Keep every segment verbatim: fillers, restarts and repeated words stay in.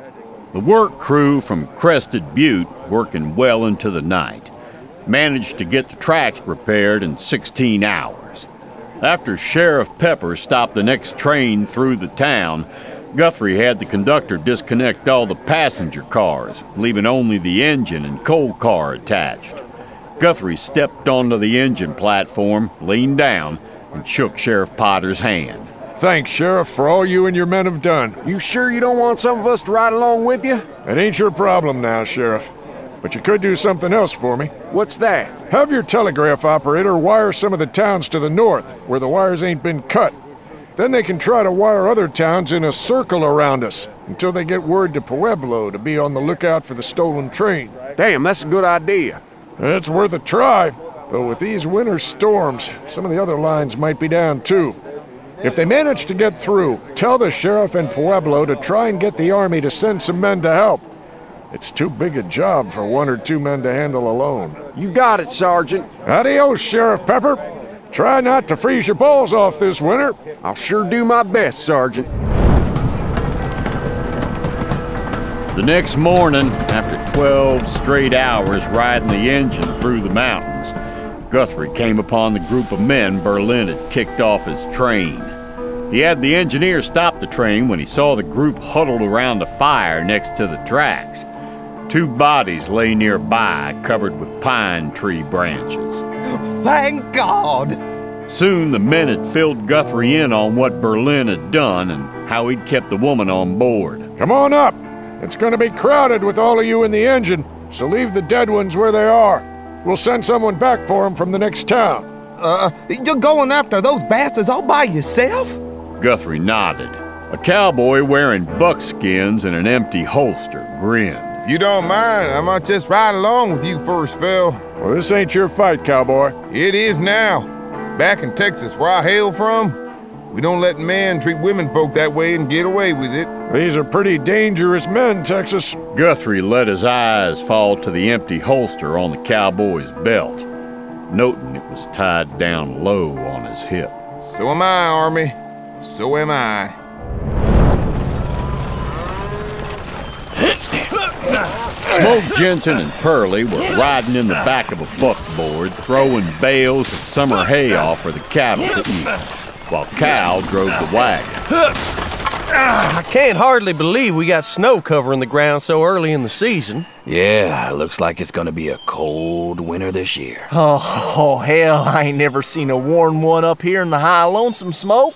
The work crew from Crested Butte, working well into the night, managed to get the tracks repaired in sixteen hours. After Sheriff Pepper stopped the next train through the town, Guthrie had the conductor disconnect all the passenger cars, leaving only the engine and coal car attached. Guthrie stepped onto the engine platform, leaned down, and shook Sheriff Potter's hand. Thanks, Sheriff, for all you and your men have done. You sure you don't want some of us to ride along with you? It ain't your problem now, Sheriff. But you could do something else for me. What's that? Have your telegraph operator wire some of the towns to the north, where the wires ain't been cut. Then they can try to wire other towns in a circle around us, until they get word to Pueblo to be on the lookout for the stolen train. Damn, that's a good idea. It's worth a try, though with these winter storms, some of the other lines might be down too. If they manage to get through, tell the sheriff in Pueblo to try and get the army to send some men to help. It's too big a job for one or two men to handle alone. You got it, Sergeant. Adios, Sheriff Pepper. Try not to freeze your balls off this winter. I'll sure do my best, Sergeant. The next morning, after twelve straight hours riding the engine through the mountains, Guthrie came upon the group of men Berlin had kicked off his train. He had the engineer stop the train when he saw the group huddled around a fire next to the tracks. Two bodies lay nearby, covered with pine tree branches. Thank God! Soon the men had filled Guthrie in on what Berlin had done and how he'd kept the woman on board. Come on up. It's going to be crowded with all of you in the engine, so leave the dead ones where they are. We'll send someone back for them from the next town. Uh, you're going after those bastards all by yourself? Guthrie nodded. A cowboy wearing buckskins and an empty holster grinned. If you don't mind, I might just ride along with you for a spell. Well, this ain't your fight, cowboy. It is now. Back in Texas, where I hail from, we don't let men treat women folk that way and get away with it. These are pretty dangerous men, Texas. Guthrie let his eyes fall to the empty holster on the cowboy's belt, noting it was tied down low on his hip. So am I, Army. So am I. Smoke Jensen and Pearlie were riding in the back of a buckboard, throwing bales of summer hay off for the cattle to eat, while Cal drove the wagon. I can't hardly believe we got snow covering the ground so early in the season. Yeah, looks like it's gonna be a cold winter this year. Oh, oh, hell, I ain't never seen a warm one up here in the high lonesome smoke.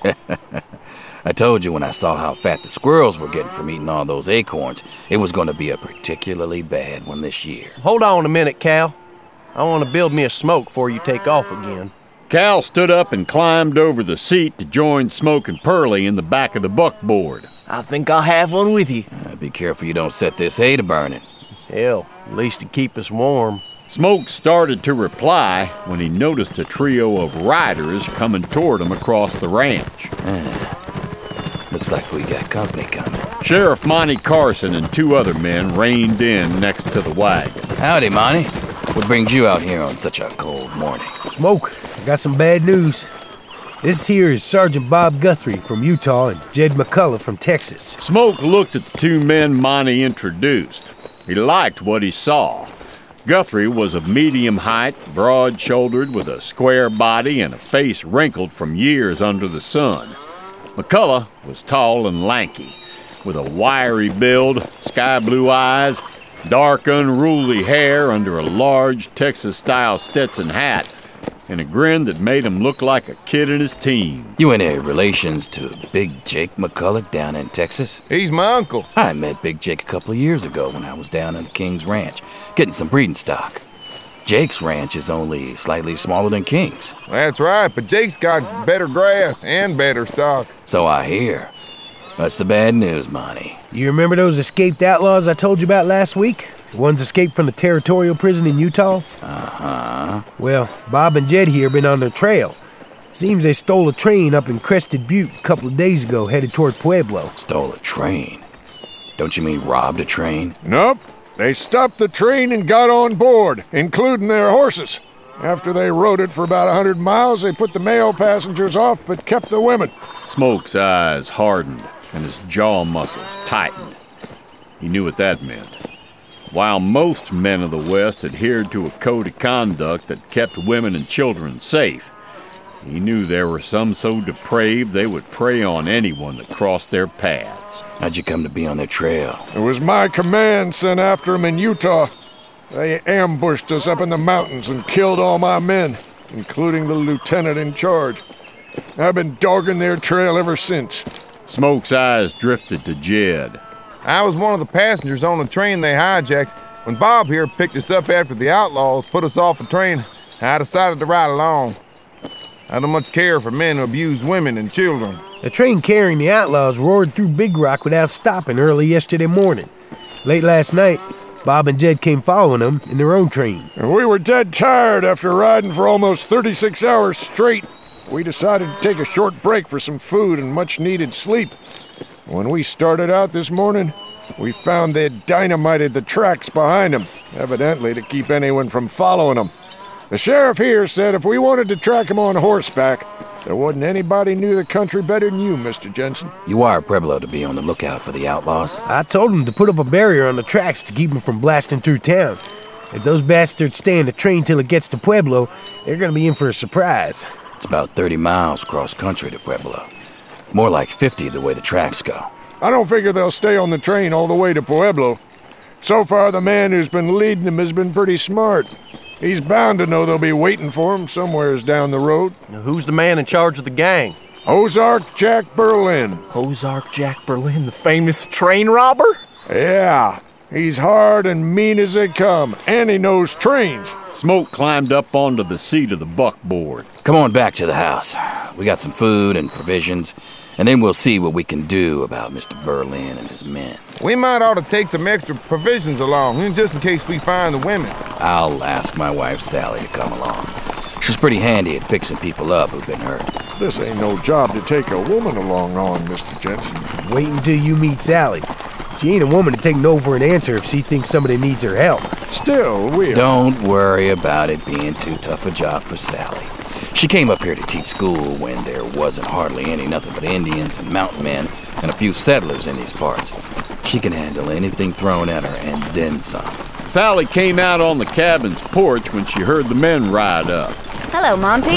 I told you when I saw how fat the squirrels were getting from eating all those acorns, it was gonna be a particularly bad one this year. Hold on a minute, Cal. I want to build me a smoke before you take off again. Cal stood up and climbed over the seat to join Smoke and Pearlie in the back of the buckboard. I think I'll have one with you. Uh, be careful you don't set this hay to burning. Hell, at least to keep us warm. Smoke started to reply when he noticed a trio of riders coming toward him across the ranch. Uh, looks like we got company coming. Sheriff Monty Carson and two other men reined in next to the wagon. Howdy, Monty. What brings you out here on such a cold morning? Smoke, I got some bad news. This here is Sergeant Bob Guthrie from Utah and Jed McCullough from Texas. Smoke looked at the two men Monty introduced. He liked what he saw. Guthrie was of medium height, broad-shouldered, with a square body and a face wrinkled from years under the sun. McCullough was tall and lanky, with a wiry build, sky-blue eyes, dark, unruly hair under a large Texas-style Stetson hat, and a grin that made him look like a kid in his teens. You any relations to Big Jake McCullough down in Texas? He's my uncle. I met Big Jake a couple of years ago when I was down on the King's Ranch, getting some breeding stock. Jake's ranch is only slightly smaller than King's. That's right, but Jake's got better grass and better stock. So I hear. What's the bad news, Monty? You remember those escaped outlaws I told you about last week? The ones escaped from the territorial prison in Utah? Uh-huh. Well, Bob and Jed here been on their trail. Seems they stole a train up in Crested Butte a couple of days ago, headed toward Pueblo. Stole a train? Don't you mean robbed a train? Nope. They stopped the train and got on board, including their horses. After they rode it for about a hundred miles, they put the male passengers off but kept the women. Smoke's eyes hardened and his jaw muscles tightened. He knew what that meant. While most men of the West adhered to a code of conduct that kept women and children safe, he knew there were some so depraved they would prey on anyone that crossed their paths. How'd you come to be on their trail? It was my command sent after them in Utah. They ambushed us up in the mountains and killed all my men, including the lieutenant in charge. I've been dogging their trail ever since. Smoke's eyes drifted to Jed. I was one of the passengers on the train they hijacked. When Bob here picked us up after the outlaws put us off the train, I decided to ride along. I don't much care for men who abuse women and children. The train carrying the outlaws roared through Big Rock without stopping early yesterday morning. Late last night, Bob and Jed came following them in their own train. We were dead tired after riding for almost thirty-six hours straight. We decided to take a short break for some food and much-needed sleep. When we started out this morning, we found they'd dynamited the tracks behind them, evidently to keep anyone from following them. The sheriff here said if we wanted to track him on horseback, there wasn't anybody knew the country better than you, Mister Jensen. You wired Pueblo to be on the lookout for the outlaws? I told him to put up a barrier on the tracks to keep them from blasting through town. If those bastards stay in the train till it gets to Pueblo, they're gonna be in for a surprise. It's about thirty miles cross country to Pueblo. More like fifty the way the tracks go. I don't figure they'll stay on the train all the way to Pueblo. So far, the man who's been leading them has been pretty smart. He's bound to know they'll be waiting for him somewheres down the road. Now, who's the man in charge of the gang? Ozark Jack Berlin. Ozark Jack Berlin, the famous train robber? Yeah, he's hard and mean as they come, and he knows trains. Smoke climbed up onto the seat of the buckboard. Come on back to the house. We got some food and provisions, and then we'll see what we can do about Mister Berlin and his men. We might ought to take some extra provisions along, just in case we find the women. I'll ask my wife Sally to come along. She's pretty handy at fixing people up who've been hurt. This ain't no job to take a woman along on, Mister Jensen. Wait until you meet Sally. She ain't a woman to take no for an answer if she thinks somebody needs her help. Still, we... Don't worry about it being too tough a job for Sally. She came up here to teach school when there wasn't hardly any nothing but Indians and mountain men and a few settlers in these parts. She can handle anything thrown at her and then some. Sally came out on the cabin's porch when she heard the men ride up. Hello, Monty.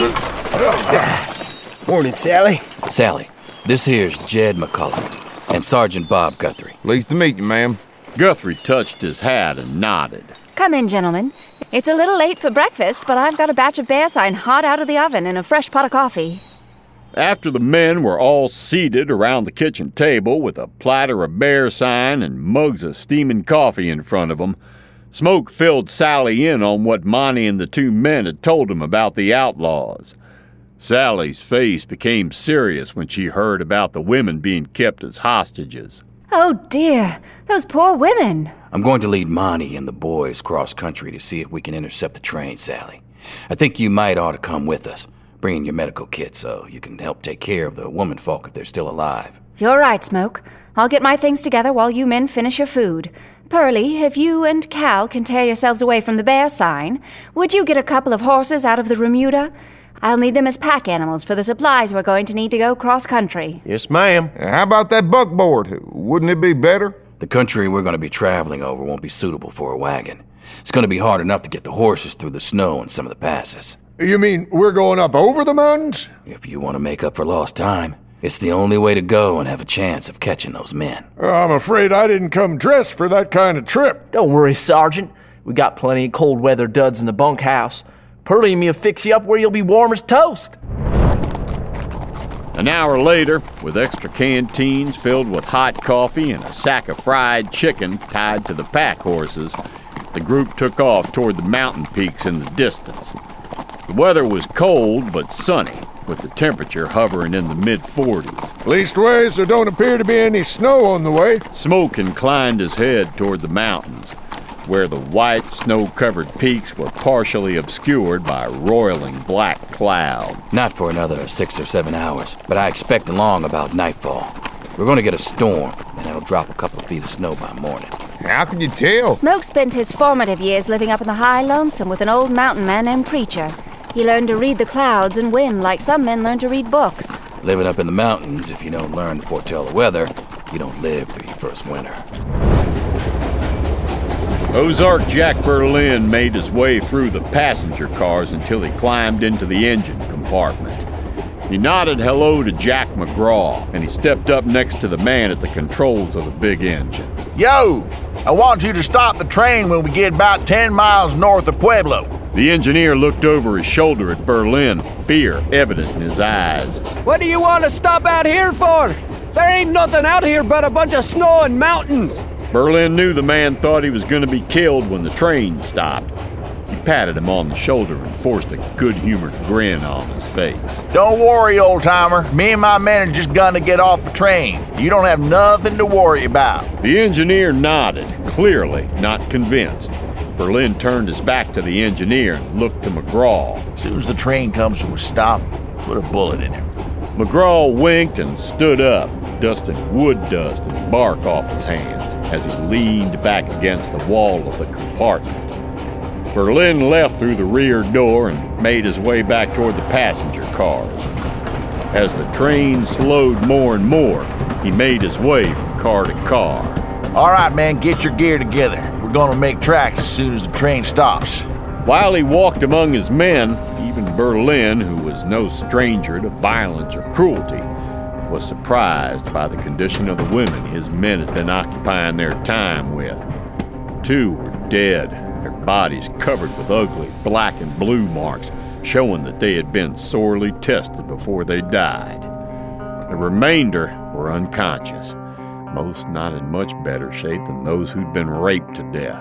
Morning, Sally. Sally, this here's Jed McCullough and Sergeant Bob Guthrie. Pleased to meet you, ma'am. Guthrie touched his hat and nodded. Come in, gentlemen. It's a little late for breakfast, but I've got a batch of bear sign hot out of the oven and a fresh pot of coffee. After the men were all seated around the kitchen table with a platter of bear sign and mugs of steaming coffee in front of them, Smoke filled Sally in on what Monty and the two men had told him about the outlaws. Sally's face became serious when she heard about the women being kept as hostages. Oh, dear. Those poor women. I'm going to lead Monty and the boys cross country to see if we can intercept the train, Sally. I think you might ought to come with us, bringing your medical kit so you can help take care of the woman folk if they're still alive. You're right, Smoke. I'll get my things together while you men finish your food. Pearlie, if you and Cal can tear yourselves away from the bear sign, would you get a couple of horses out of the remuda? I'll need them as pack animals for the supplies we're going to need to go cross-country. Yes, ma'am. How about that buckboard? Wouldn't it be better? The country we're going to be traveling over won't be suitable for a wagon. It's going to be hard enough to get the horses through the snow in some of the passes. You mean we're going up over the mountains? If you want to make up for lost time, it's the only way to go and have a chance of catching those men. I'm afraid I didn't come dressed for that kind of trip. Don't worry, Sergeant. We got plenty of cold weather duds in the bunkhouse. Pearlie and me'll fix you up where you'll be warm as toast. An hour later, with extra canteens filled with hot coffee and a sack of fried chicken tied to the pack horses, the group took off toward the mountain peaks in the distance. The weather was cold but sunny, with the temperature hovering in the mid forties. Leastways, there don't appear to be any snow on the way. Smoke inclined his head toward the mountains, where the white, snow-covered peaks were partially obscured by a roiling black cloud. Not for another six or seven hours, but I expect along about nightfall. We're going to get a storm, and it'll drop a couple of feet of snow by morning. How can you tell? Smoke spent his formative years living up in the high lonesome with an old mountain man named Preacher. He learned to read the clouds and wind like some men learn to read books. Living up in the mountains, if you don't learn to foretell the weather, you don't live through your first winter. Ozark Jack Berlin made his way through the passenger cars until he climbed into the engine compartment. He nodded hello to Jack McGraw, and he stepped up next to the man at the controls of the big engine. Yo, I want you to stop the train when we get about ten miles north of Pueblo. The engineer looked over his shoulder at Berlin, fear evident in his eyes. What do you want to stop out here for? There ain't nothing out here but a bunch of snow and mountains. Berlin knew the man thought he was going to be killed when the train stopped. He patted him on the shoulder and forced a good-humored grin on his face. Don't worry, old-timer. Me and my men are just gonna get off the train. You don't have nothing to worry about. The engineer nodded, clearly not convinced. Berlin turned his back to the engineer and looked to McGraw. As soon as the train comes to a stop, put a bullet in him. McGraw winked and stood up, dusting wood dust and bark off his hands as he leaned back against the wall of the compartment. Berlin left through the rear door and made his way back toward the passenger cars. As the train slowed more and more, he made his way from car to car. All right, man, get your gear together. We're gonna make tracks as soon as the train stops. While he walked among his men, even Berlin, who was no stranger to violence or cruelty, was surprised by the condition of the women his men had been occupying their time with. Two were dead, their bodies covered with ugly black and blue marks, showing that they had been sorely tested before they died. The remainder were unconscious, most not in much better shape than those who'd been raped to death.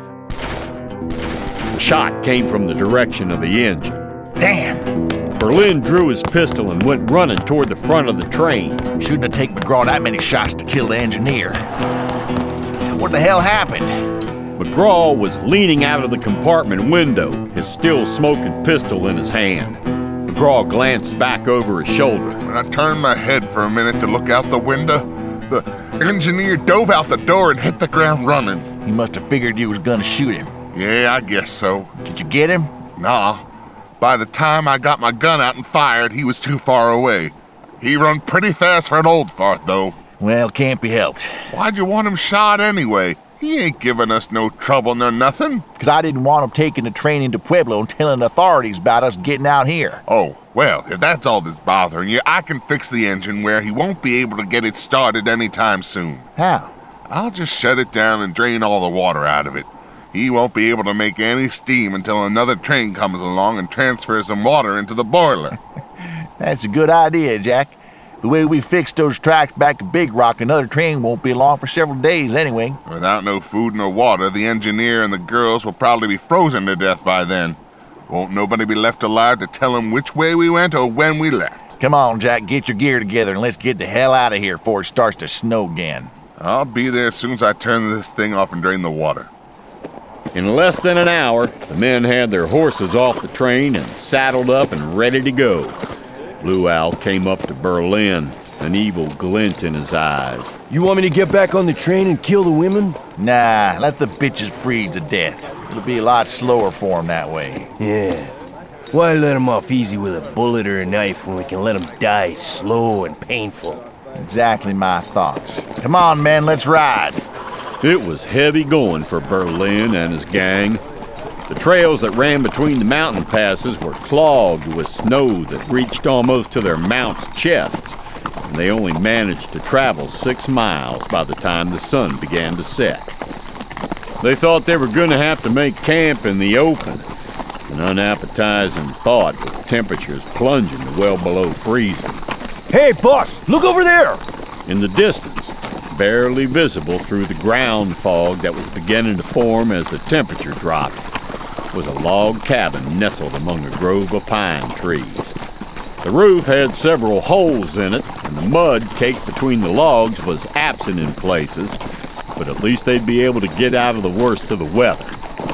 The shot came from the direction of the engine. Damn! Berlin drew his pistol and went running toward the front of the train. Shouldn't have taken McGraw that many shots to kill the engineer. What the hell happened? McGraw was leaning out of the compartment window, his still smoking pistol in his hand. McGraw glanced back over his shoulder. When I turned my head for a minute to look out the window, the engineer dove out the door and hit the ground running. He must have figured you was gonna shoot him. Yeah, I guess so. Did you get him? Nah. By the time I got my gun out and fired, he was too far away. He run pretty fast for an old fart, though. Well, can't be helped. Why'd you want him shot anyway? He ain't giving us no trouble nor nothing. Because I didn't want him taking the train into Pueblo and telling the authorities about us getting out here. Oh, well, if that's all that's bothering you, I can fix the engine where he won't be able to get it started anytime soon. How? I'll just shut it down and drain all the water out of it. He won't be able to make any steam until another train comes along and transfers some water into the boiler. That's a good idea, Jack. The way we fixed those tracks back to Big Rock, another train won't be along for several days anyway. Without no food nor water, the engineer and the girls will probably be frozen to death by then. Won't nobody be left alive to tell them which way we went or when we left. Come on, Jack, get your gear together and let's get the hell out of here before it starts to snow again. I'll be there as soon as I turn this thing off and drain the water. In less than an hour, the men had their horses off the train and saddled up and ready to go. Blue Owl came up to Berlin, an evil glint in his eyes. You want me to get back on the train and kill the women? Nah, let the bitches freeze to death. It'll be a lot slower for them that way. Yeah. Why let them off easy with a bullet or a knife when we can let them die slow and painful? Exactly my thoughts. Come on, men, let's ride. It was heavy going for Berlin and his gang. The trails that ran between the mountain passes were clogged with snow that reached almost to their mounts' chests, and they only managed to travel six miles by the time the sun began to set. They thought they were going to have to make camp in the open, an unappetizing thought with temperatures plunging to well below freezing. Hey, boss, look over there! In the distance, barely visible through the ground fog that was beginning to form as the temperature dropped, was a log cabin nestled among a grove of pine trees. The roof had several holes in it, and the mud caked between the logs was absent in places, but at least they'd be able to get out of the worst of the weather.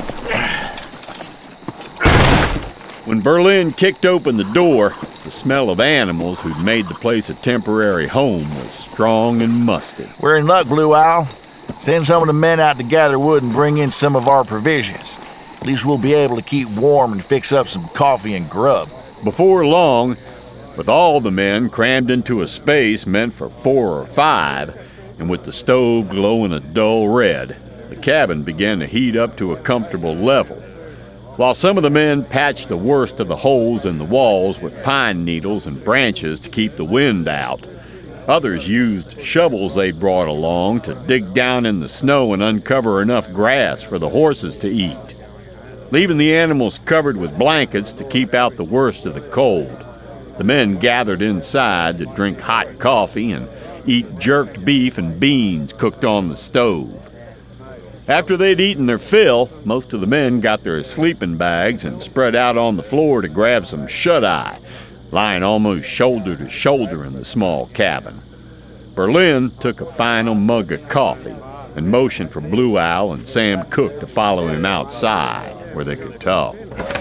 When Berlin kicked open the door, the smell of animals who'd made the place a temporary home was strong and musty. We're in luck, Blue Owl. Send some of the men out to gather wood and bring in some of our provisions. At least we'll be able to keep warm and fix up some coffee and grub. Before long, with all the men crammed into a space meant for four or five, and with the stove glowing a dull red, the cabin began to heat up to a comfortable level. While some of the men patched the worst of the holes in the walls with pine needles and branches to keep the wind out, others used shovels they brought along to dig down in the snow and uncover enough grass for the horses to eat, leaving the animals covered with blankets to keep out the worst of the cold. The men gathered inside to drink hot coffee and eat jerked beef and beans cooked on the stove. After they'd eaten their fill, most of the men got their sleeping bags and spread out on the floor to grab some shut-eye, lying almost shoulder to shoulder in the small cabin. Berlin took a final mug of coffee and motioned for Blue Owl and Sam Cook to follow him outside where they could talk.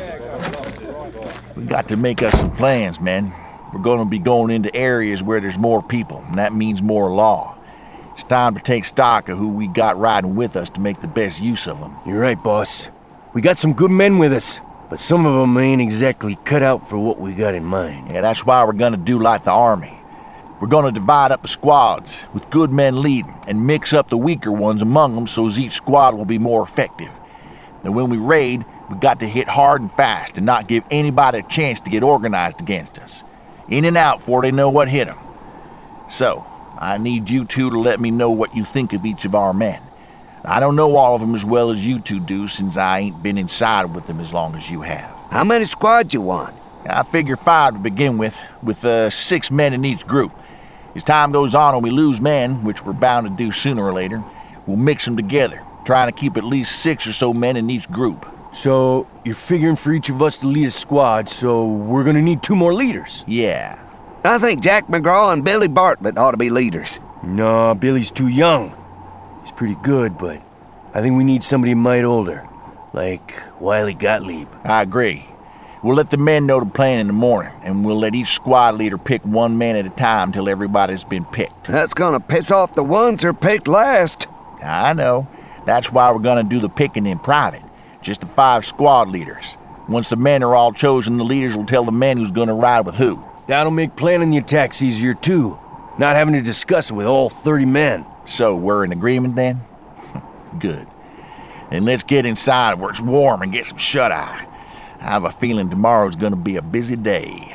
We got to make us some plans, men. We're going to be going into areas where there's more people, and that means more law. It's time to take stock of who we got riding with us to make the best use of them. You're right, boss. We got some good men with us, but some of them ain't exactly cut out for what we got in mind. Yeah, that's why we're going to do like the Army. We're going to divide up the squads, with good men leading, and mix up the weaker ones among them so as each squad will be more effective. And when we raid, we got to hit hard and fast and not give anybody a chance to get organized against us. In and out before they know what hit them. So, I need you two to let me know what you think of each of our men. I don't know all of them as well as you two do since I ain't been inside with them as long as you have. How many squads you want? I figure five to begin with, with uh, six men in each group. As time goes on and we lose men, which we're bound to do sooner or later, we'll mix them together, trying to keep at least six or so men in each group. So, you're figuring for each of us to lead a squad, so we're gonna need two more leaders? Yeah. I think Jack McGraw and Billy Bartlett ought to be leaders. No, Billy's too young. He's pretty good, but I think we need somebody a mite older, like Wiley Gottlieb. I agree. We'll let the men know the plan in the morning, and we'll let each squad leader pick one man at a time till everybody's been picked. That's gonna piss off the ones who are picked last. I know. That's why we're gonna do the picking in private. Just the five squad leaders. Once the men are all chosen, the leaders will tell the men who's gonna ride with who. That'll make planning the attacks easier too. Not having to discuss it with all thirty men. So we're in agreement then? Good. And let's get inside where it's warm and get some shut-eye. I have a feeling tomorrow's gonna be a busy day.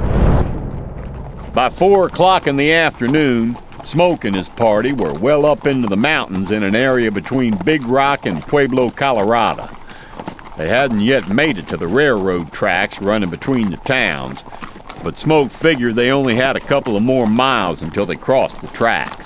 By four o'clock in the afternoon, Smoke and his party were well up into the mountains in an area between Big Rock and Pueblo, Colorado. They hadn't yet made it to the railroad tracks running between the towns, but Smoke figured they only had a couple of more miles until they crossed the tracks.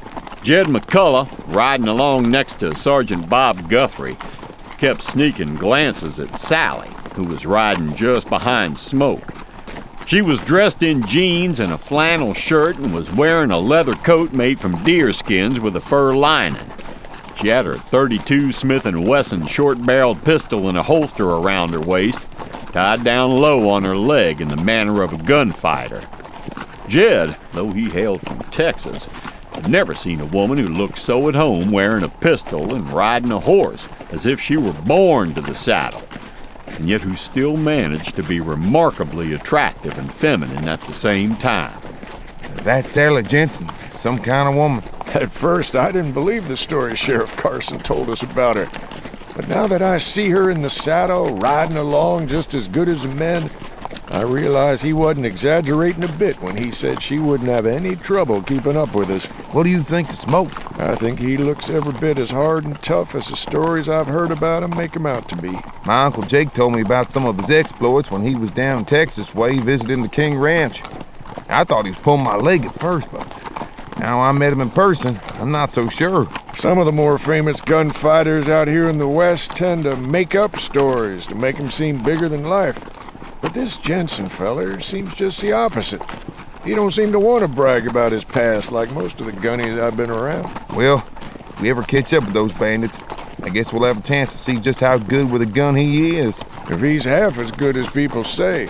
Jed McCullough, riding along next to Sergeant Bob Guthrie, kept sneaking glances at Sally, who was riding just behind Smoke. She was dressed in jeans and a flannel shirt and was wearing a leather coat made from deer skins with a fur lining. She had her thirty-two Smith and Wesson short-barreled pistol in a holster around her waist, tied down low on her leg in the manner of a gunfighter. Jed, though he hailed from Texas, had never seen a woman who looked so at home wearing a pistol and riding a horse as if she were born to the saddle, and yet who still managed to be remarkably attractive and feminine at the same time. That's Ellie Jensen, some kind of woman. At first, I didn't believe the story Sheriff Carson told us about her. But now that I see her in the saddle, riding along just as good as the men, I realize he wasn't exaggerating a bit when he said she wouldn't have any trouble keeping up with us. What do you think of Smoke? I think he looks every bit as hard and tough as the stories I've heard about him make him out to be. My Uncle Jake told me about some of his exploits when he was down in Texas way visiting the King Ranch. I thought he was pulling my leg at first, but now I met him in person, I'm not so sure. Some of the more famous gunfighters out here in the West tend to make up stories to make them seem bigger than life. But this Jensen feller seems just the opposite. He don't seem to want to brag about his past like most of the gunnies I've been around. Well, if we ever catch up with those bandits, I guess we'll have a chance to see just how good with a gun he is. If he's half as good as people say,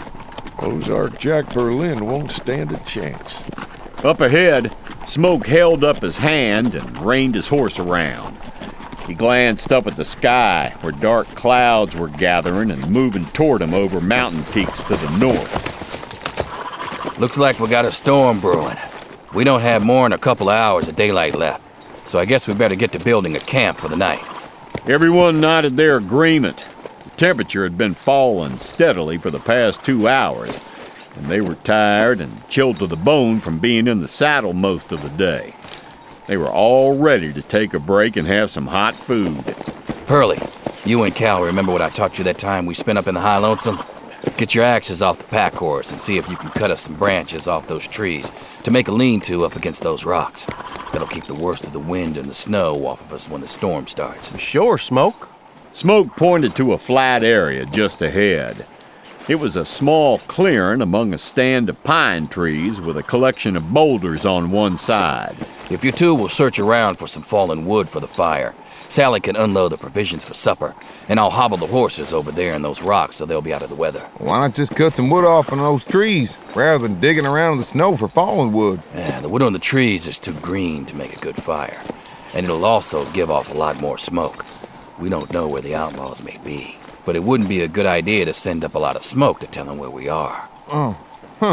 Ozark Jack Berlin won't stand a chance. Up ahead, Smoke held up his hand and reined his horse around. He glanced up at the sky, where dark clouds were gathering and moving toward him over mountain peaks to the north. Looks like we got a storm brewing. We don't have more than a couple of hours of daylight left, so I guess we better get to building a camp for the night. Everyone nodded their agreement. The temperature had been falling steadily for the past two hours, and they were tired and chilled to the bone from being in the saddle most of the day. They were all ready to take a break and have some hot food. Pearlie, you and Cal remember what I taught you that time we spent up in the High Lonesome? Get your axes off the pack horse and see if you can cut us some branches off those trees to make a lean-to up against those rocks. That'll keep the worst of the wind and the snow off of us when the storm starts. Sure, Smoke. Smoke pointed to a flat area just ahead. It was a small clearing among a stand of pine trees with a collection of boulders on one side. If you two will search around for some fallen wood for the fire, Sally can unload the provisions for supper, and I'll hobble the horses over there in those rocks so they'll be out of the weather. Why not just cut some wood off on those trees, rather than digging around in the snow for fallen wood? Yeah, the wood on the trees is too green to make a good fire, and it'll also give off a lot more smoke. We don't know where the outlaws may be, but it wouldn't be a good idea to send up a lot of smoke to tell them where we are. Oh, huh.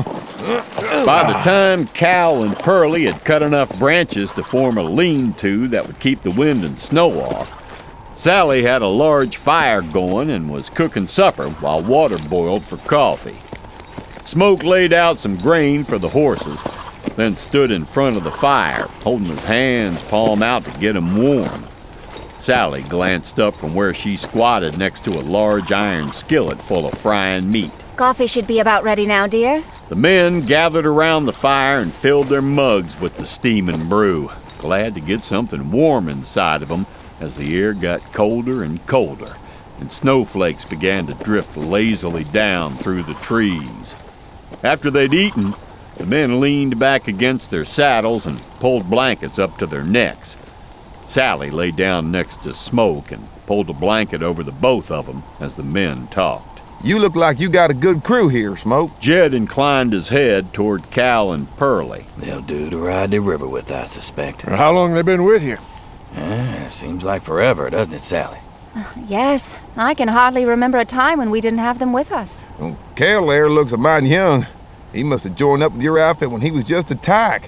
By the time Cal and Pearlie had cut enough branches to form a lean-to that would keep the wind and snow off, Sally had a large fire going and was cooking supper while water boiled for coffee. Smoke laid out some grain for the horses, then stood in front of the fire, holding his hands palm out to get them warm. Sally glanced up from where she squatted next to a large iron skillet full of frying meat. Coffee should be about ready now, dear. The men gathered around the fire and filled their mugs with the steaming brew, glad to get something warm inside of them as the air got colder and colder, and snowflakes began to drift lazily down through the trees. After they'd eaten, the men leaned back against their saddles and pulled blankets up to their necks. Sally lay down next to Smoke and pulled a blanket over the both of them as the men talked. You look like you got a good crew here, Smoke. Jed inclined his head toward Cal and Pearlie. They'll do to ride the river with, I suspect. How long they been with you? Yeah, seems like forever, doesn't it, Sally? Yes, I can hardly remember a time when we didn't have them with us. Well, Cal there looks a mighty young. He must have joined up with your outfit when he was just a tyke.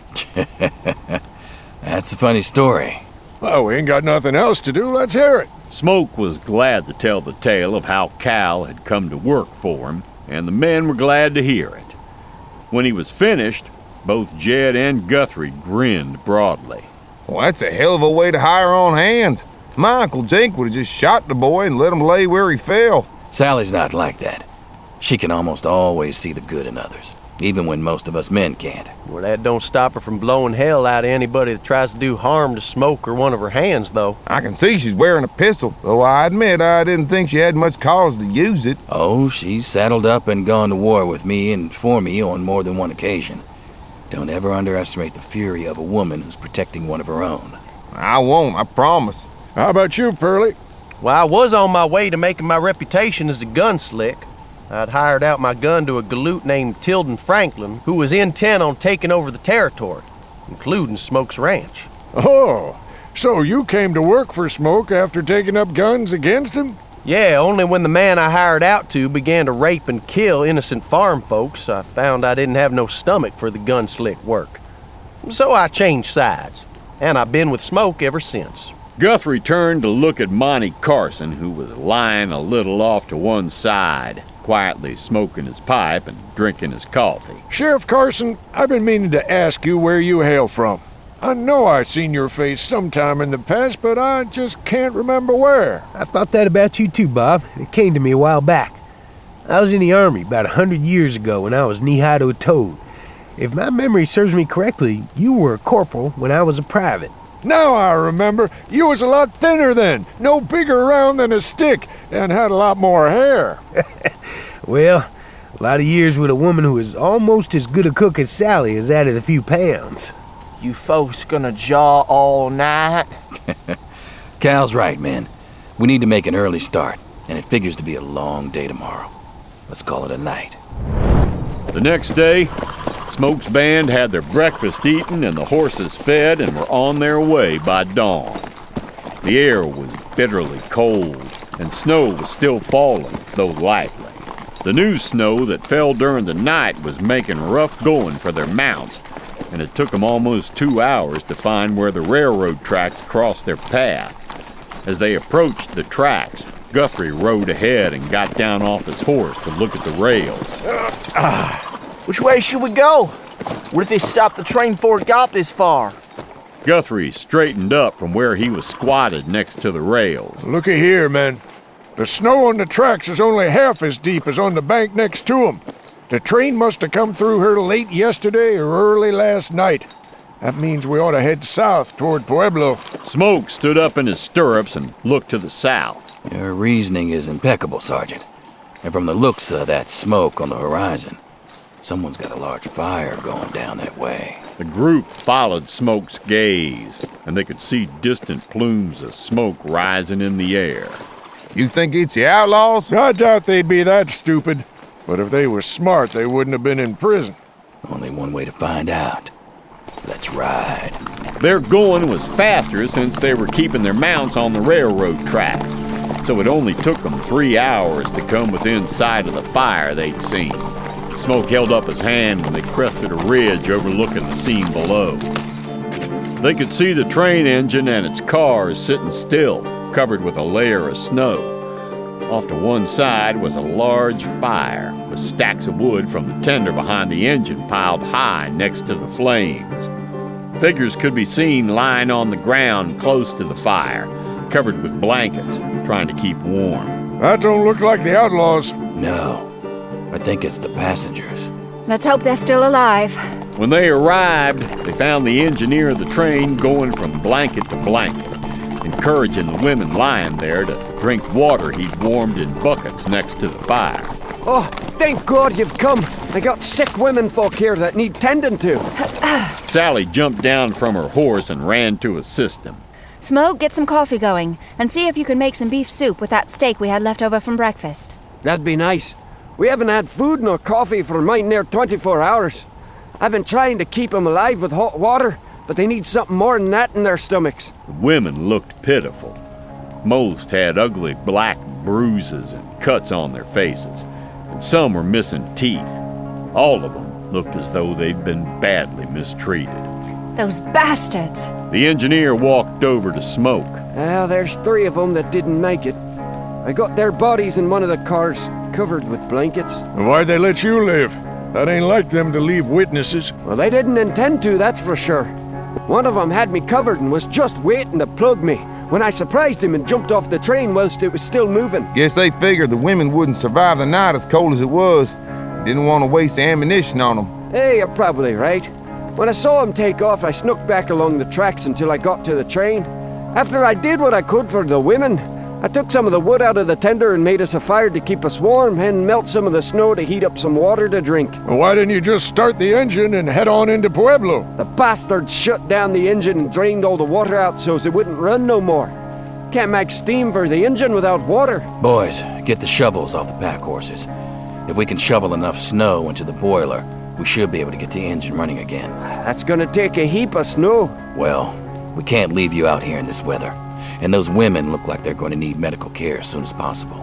That's a funny story. Well, we ain't got nothing else to do. Let's hear it. Smoke was glad to tell the tale of how Cal had come to work for him, and the men were glad to hear it. When he was finished, both Jed and Guthrie grinned broadly. Well, that's a hell of a way to hire on hands. My Uncle Jake would have just shot the boy and let him lay where he fell. Sally's not like that. She can almost always see the good in others, even when most of us men can't. Well, that don't stop her from blowing hell out of anybody that tries to do harm to Smoke or one of her hands, though. I can see she's wearing a pistol, though I admit I didn't think she had much cause to use it. Oh, she's saddled up and gone to war with me and for me on more than one occasion. Don't ever underestimate the fury of a woman who's protecting one of her own. I won't, I promise. How about you, Pearlie? Well, I was on my way to making my reputation as a gunslick. I'd hired out my gun to a galoot named Tilden Franklin, who was intent on taking over the territory, including Smoke's ranch. Oh, so you came to work for Smoke after taking up guns against him? Yeah, only when the man I hired out to began to rape and kill innocent farm folks, I found I didn't have no stomach for the gunslick work. So I changed sides, and I've been with Smoke ever since. Guthrie turned to look at Monty Carson, who was lying a little off to one side, quietly smoking his pipe and drinking his coffee. Sheriff Carson, I've been meaning to ask you where you hail from. I know I've seen your face sometime in the past, but I just can't remember where. I thought that about you too, Bob. It came to me a while back. I was in the Army about a hundred years ago when I was knee-high to a toad. If my memory serves me correctly, you were a corporal when I was a private. Now I remember. You was a lot thinner then, no bigger around than a stick, and had a lot more hair. Well, a lot of years with a woman who is almost as good a cook as Sally has added a few pounds. You folks gonna jaw all night? Cal's right, man. We need to make an early start, and it figures to be a long day tomorrow. Let's call it a night. The next day, Smoke's band had their breakfast eaten and the horses fed and were on their way by dawn. The air was bitterly cold, and snow was still falling, though lightly. The new snow that fell during the night was making rough going for their mounts, and it took them almost two hours to find where the railroad tracks crossed their path. As they approached the tracks, Guthrie rode ahead and got down off his horse to look at the rails. Which way should we go? What if they stopped the train before it got this far? Guthrie straightened up from where he was squatted next to the rails. Looky here, men. The snow on the tracks is only half as deep as on the bank next to 'em. The train must have come through here late yesterday or early last night. That means we ought to head south toward Pueblo. Smoke stood up in his stirrups and looked to the south. Your reasoning is impeccable, Sergeant. And from the looks of that smoke on the horizon, someone's got a large fire going down that way. The group followed Smoke's gaze, and they could see distant plumes of smoke rising in the air. You think it's the outlaws? I doubt they'd be that stupid. But if they were smart, they wouldn't have been in prison. Only one way to find out. Let's ride. Their going was faster since they were keeping their mounts on the railroad tracks, so it only took them three hours to come within sight of the fire they'd seen. Smoke held up his hand when they crested a ridge overlooking the scene below. They could see the train engine and its cars sitting still, covered with a layer of snow. Off to one side was a large fire, with stacks of wood from the tender behind the engine piled high next to the flames. Figures could be seen lying on the ground close to the fire, covered with blankets, trying to keep warm. That don't look like the outlaws. No, I think it's the passengers. Let's hope they're still alive. When they arrived, they found the engineer of the train going from blanket to blanket, encouraging the women lying there to drink water he'd warmed in buckets next to the fire. Oh, thank God you've come. I got sick women folk here that need tending to. Sally jumped down from her horse and ran to assist them. Smoke, get some coffee going, and see if you can make some beef soup with that steak we had left over from breakfast. That'd be nice. We haven't had food nor coffee for mighty near twenty-four hours. I've been trying to keep them alive with hot water, but they need something more than that in their stomachs. The women looked pitiful. Most had ugly black bruises and cuts on their faces, and some were missing teeth. All of them looked as though they'd been badly mistreated. Those bastards! The engineer walked over to Smoke. Well, there's three of them that didn't make it. I got their bodies in one of the cars, covered with blankets. Why'd they let you live? That ain't like them to leave witnesses. Well, they didn't intend to, that's for sure. One of them had me covered and was just waiting to plug me when I surprised him and jumped off the train whilst it was still moving. Guess they figured the women wouldn't survive the night as cold as it was. Didn't want to waste ammunition on them. Hey, you're probably right. When I saw him take off, I snuck back along the tracks until I got to the train. After I did what I could for the women, I took some of the wood out of the tender and made us a fire to keep us warm and melt some of the snow to heat up some water to drink. Well, why didn't you just start the engine and head on into Pueblo? The bastards shut down the engine and drained all the water out so it wouldn't run no more. Can't make steam for the engine without water. Boys, get the shovels off the pack horses. If we can shovel enough snow into the boiler, we should be able to get the engine running again. That's gonna take a heap of snow. Well, we can't leave you out here in this weather. And those women look like they're going to need medical care as soon as possible.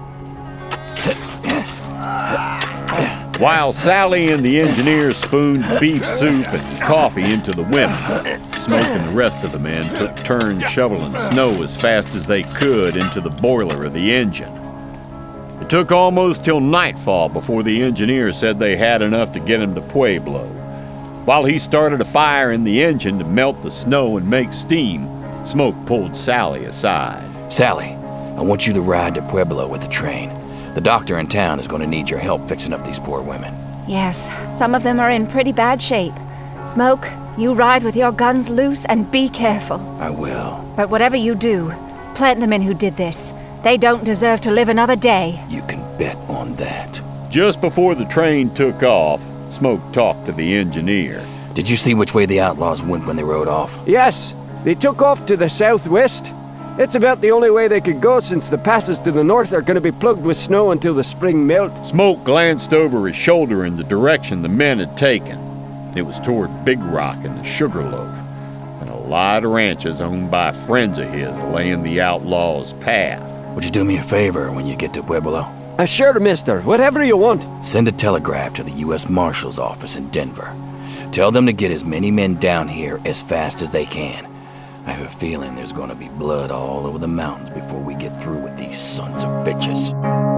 While Sally and the engineer spooned beef soup and coffee into the women, Smoke and the rest of the men took turns shoveling snow as fast as they could into the boiler of the engine. It took almost till nightfall before the engineer said they had enough to get him to Pueblo. While he started a fire in the engine to melt the snow and make steam, Smoke pulled Sally aside. Sally, I want you to ride to Pueblo with the train. The doctor in town is going to need your help fixing up these poor women. Yes, some of them are in pretty bad shape. Smoke, you ride with your guns loose and be careful. I will. But whatever you do, plant the men who did this. They don't deserve to live another day. You can bet on that. Just before the train took off, Smoke talked to the engineer. Did you see which way the outlaws went when they rode off? Yes, they took off to the southwest. It's about the only way they could go since the passes to the north are going to be plugged with snow until the spring melt. Smoke glanced over his shoulder in the direction the men had taken. It was toward Big Rock and the Sugarloaf, and a lot of ranches owned by friends of his lay in the outlaws' path. Would you do me a favor when you get to Pueblo? Uh, sure, mister. Whatever you want. Send a telegraph to the U S Marshal's office in Denver. Tell them to get as many men down here as fast as they can. I have a feeling there's gonna be blood all over the mountains before we get through with these sons of bitches.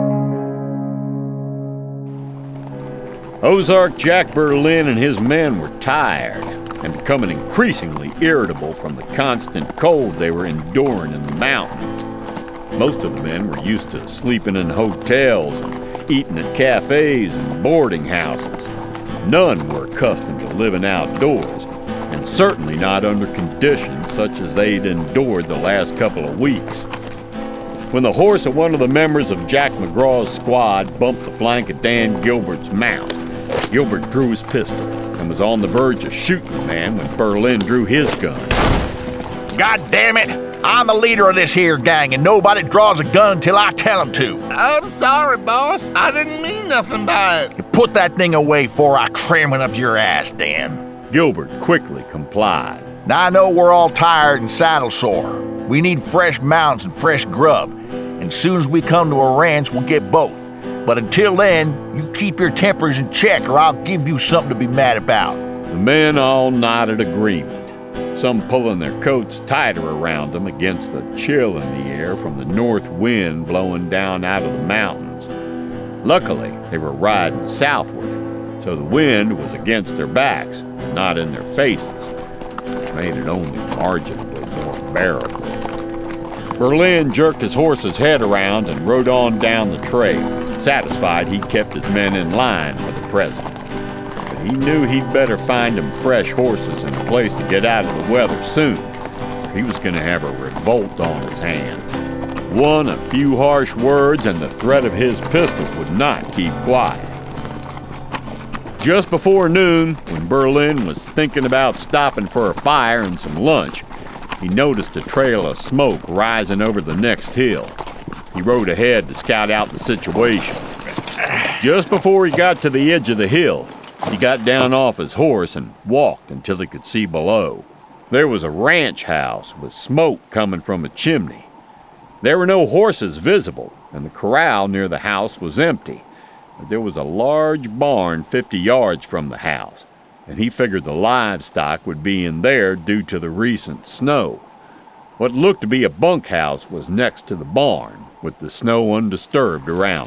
Ozark Jack Berlin and his men were tired and becoming increasingly irritable from the constant cold they were enduring in the mountains. Most of the men were used to sleeping in hotels and eating at cafes and boarding houses. None were accustomed to living outdoors, and certainly not under conditions such as they'd endured the last couple of weeks. When the horse of one of the members of Jack McGraw's squad bumped the flank of Dan Gilbert's mount, Gilbert drew his pistol and was on the verge of shooting the man when Berlin drew his gun. God damn it! I'm the leader of this here gang, and nobody draws a gun until I tell them to. I'm sorry, boss. I didn't mean nothing by it. Put that thing away before I cram it up your ass, Dan. Gilbert quickly complied. Now I know we're all tired and saddle sore. We need fresh mounts and fresh grub, and soon as we come to a ranch, we'll get both. But until then, you keep your tempers in check, or I'll give you something to be mad about. The men all nodded agreement, some pulling their coats tighter around them against the chill in the air from the north wind blowing down out of the mountains. Luckily, they were riding southward, so the wind was against their backs, not in their faces, which made it only marginally more bearable. Berlin jerked his horse's head around and rode on down the trail, satisfied he'd kept his men in line for the present. But he knew he'd better find them fresh horses and a place to get out of the weather soon, or he was going to have a revolt on his hands. One, a few harsh words, and the threat of his pistol would not keep quiet. Just before noon, when Berlin was thinking about stopping for a fire and some lunch, he noticed a trail of smoke rising over the next hill. He rode ahead to scout out the situation. Just before he got to the edge of the hill, he got down off his horse and walked until he could see below. There was a ranch house with smoke coming from a chimney. There were no horses visible, and the corral near the house was empty. But there was a large barn fifty yards from the house, and he figured the livestock would be in there due to the recent snow. What looked to be a bunkhouse was next to the barn, with the snow undisturbed around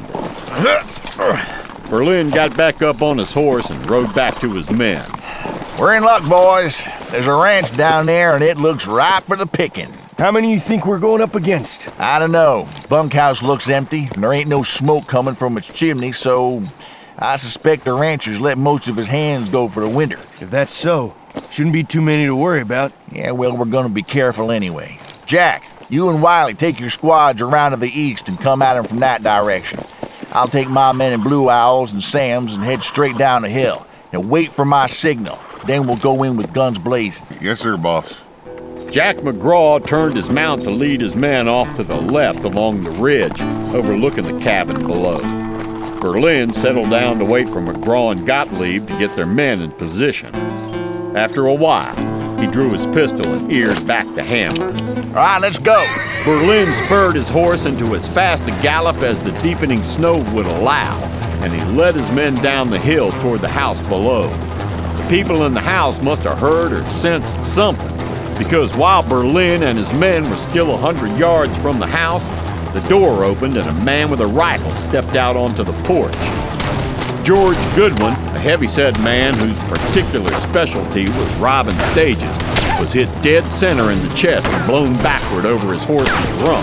it. Berlin got back up on his horse and rode back to his men. We're in luck, boys. There's a ranch down there, and it looks ripe for the picking. How many you think we're going up against? I don't know. Bunkhouse looks empty, and there ain't no smoke coming from its chimney, so I suspect the rancher's let most of his hands go for the winter. If that's so, shouldn't be too many to worry about. Yeah, well, we're gonna be careful anyway. Jack, you and Wiley take your squads around to the east and come at them from that direction. I'll take my men in Blue Owl's and Sam's and head straight down the hill, and wait for my signal. Then we'll go in with guns blazing. Yes, sir, boss. Jack McGraw turned his mount to lead his men off to the left along the ridge, overlooking the cabin below. Berlin settled down to wait for McGraw and Gottlieb to get their men in position. After a while, he drew his pistol and eared back the hammer. All right, let's go. Berlin spurred his horse into as fast a gallop as the deepening snow would allow, and he led his men down the hill toward the house below. The people in the house must have heard or sensed something, because while Berlin and his men were still a hundred yards from the house, the door opened and a man with a rifle stepped out onto the porch. George Goodwin, a heavy-set man whose particular specialty was robbing stages, was hit dead center in the chest and blown backward over his horse's rump.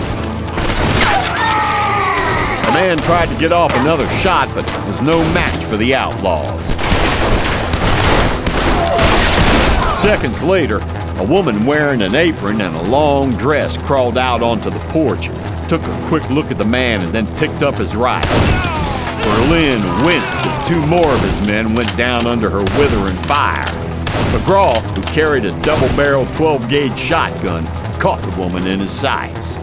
The man tried to get off another shot, but was no match for the outlaws. Seconds later, a woman wearing an apron and a long dress crawled out onto the porch, took a quick look at the man, and then picked up his rifle. Berlin winced as two more of his men went down under her withering fire. McGraw, who carried a double-barreled twelve-gauge shotgun, caught the woman in his sights.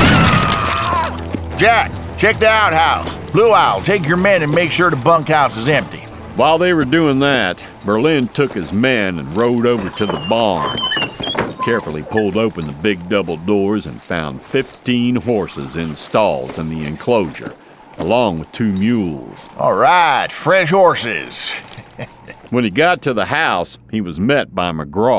Jack, check the outhouse. Blue Owl, take your men and make sure the bunkhouse is empty. While they were doing that, Berlin took his men and rode over to the barn. He carefully pulled open the big double doors and found fifteen horses in stalls in the enclosure, along with two mules. All right, fresh horses. When he got to the house, he was met by McGraw.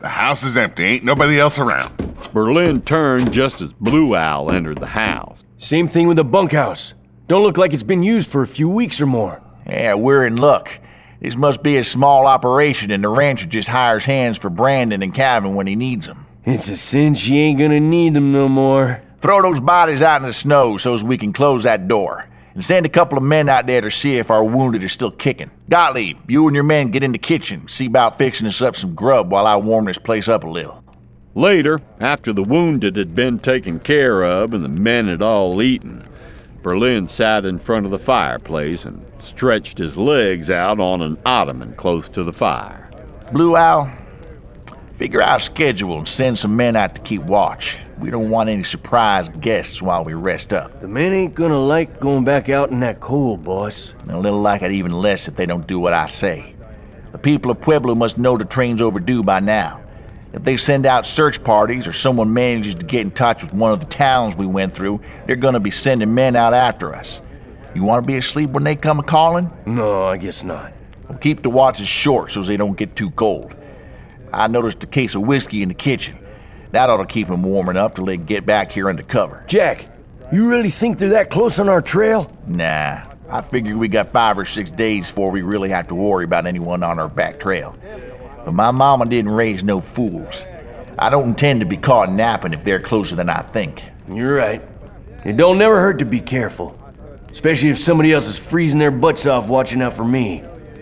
The house is empty. Ain't nobody else around. Berlin turned just as Blue Owl entered the house. Same thing with the bunkhouse. Don't look like it's been used for a few weeks or more. Yeah, we're in luck. This must be a small operation, and the rancher just hires hands for Brandon and Calvin when he needs them. It's a cinch you ain't gonna need them no more. Throw those bodies out in the snow so as we can close that door. And send a couple of men out there to see if our wounded are still kicking. Gottlieb, you and your men get in the kitchen. See about fixing us up some grub while I warm this place up a little. Later, after the wounded had been taken care of and the men had all eaten, Berlin sat in front of the fireplace and stretched his legs out on an ottoman close to the fire. Blue Owl, figure out a schedule and send some men out to keep watch. We don't want any surprise guests while we rest up. The men ain't gonna like going back out in that cold, boss. And they'll like it even less if they don't do what I say. The people of Pueblo must know the train's overdue by now. If they send out search parties or someone manages to get in touch with one of the towns we went through, they're gonna be sending men out after us. You wanna be asleep when they come a-calling? No, I guess not. Well, keep the watches short so they don't get too cold. I noticed a case of whiskey in the kitchen. That ought to keep them warm enough till they get back here under cover. Jack, you really think they're that close on our trail? Nah, I figure we got five or six days before we really have to worry about anyone on our back trail. But my mama didn't raise no fools. I don't intend to be caught napping if they're closer than I think. You're right. It don't never hurt to be careful. Especially if somebody else is freezing their butts off watching out for me.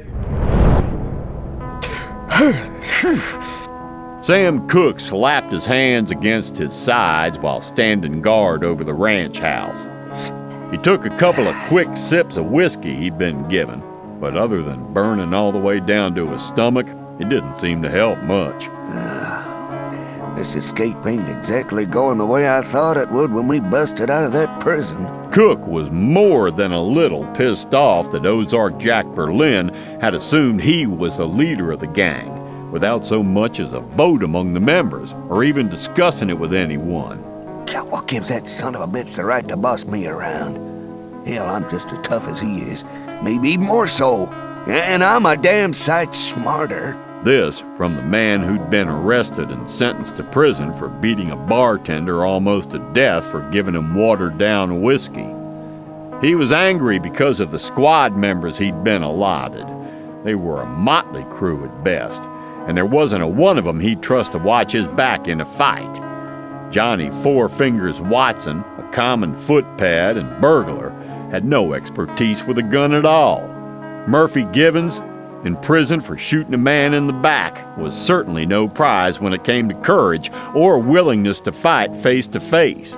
Sam Cook slapped his hands against his sides while standing guard over the ranch house. He took a couple of quick sips of whiskey he'd been given, but other than burning all the way down to his stomach, it didn't seem to help much. Uh, this escape ain't exactly going the way I thought it would when we busted out of that prison. Cook was more than a little pissed off that Ozark Jack Berlin had assumed he was the leader of the gang, without so much as a vote among the members, or even discussing it with anyone. What gives that son of a bitch the right to boss me around? Hell, I'm just as tough as he is, maybe even more so, and I'm a damn sight smarter. This from the man who'd been arrested and sentenced to prison for beating a bartender almost to death for giving him watered-down whiskey. He was angry because of the squad members he'd been allotted. They were a motley crew at best, and there wasn't a one of them he'd trust to watch his back in a fight. Johnny Four Fingers Watson, a common footpad and burglar, had no expertise with a gun at all. Murphy Givens, in prison for shooting a man in the back, was certainly no prize when it came to courage or willingness to fight face to face.